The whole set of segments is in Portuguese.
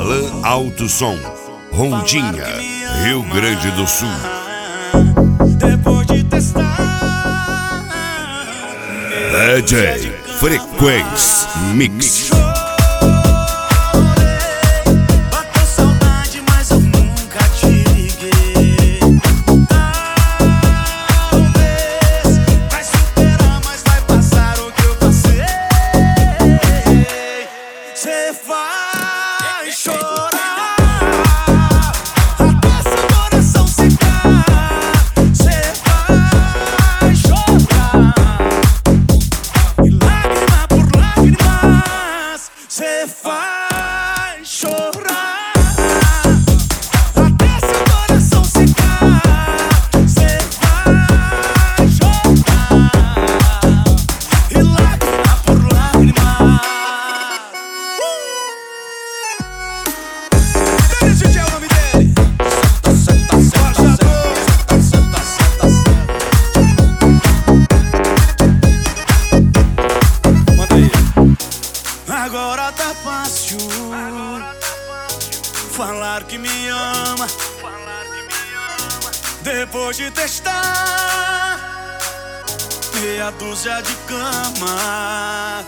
Alan Alto Som, Rondinha, Rio Grande do Sul. Depois de testar, DJ Frequência Mix. bateu saudade, mas eu nunca te liguei. Talvez vai superar, mas vai passar o que eu passei. Cê vai chorar até seu coração secar. Cê vai chorar e lágrima por lágrimas. Cê vai chorar até seu coração secar. Cê vai chorar e lágrima por lágrima. Esse é o nome dele. Senta, senta, senta, senta, senta, senta. Manda aí. Agora tá fácil falar que me ama. Depois de testar meia dúzia de cama.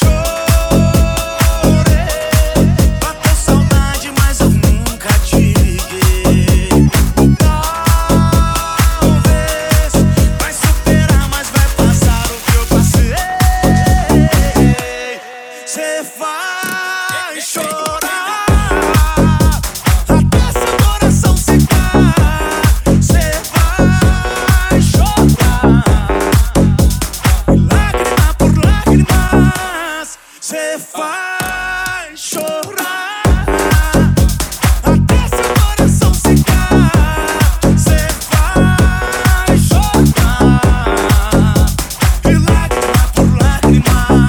Bateu saudade, mas eu nunca te liguei. Talvez vai superar, mas vai passar o que eu passei. Cê vai chorar até seu coração secar. Cê vai chorar e lágrima por lágrimas. Cê vai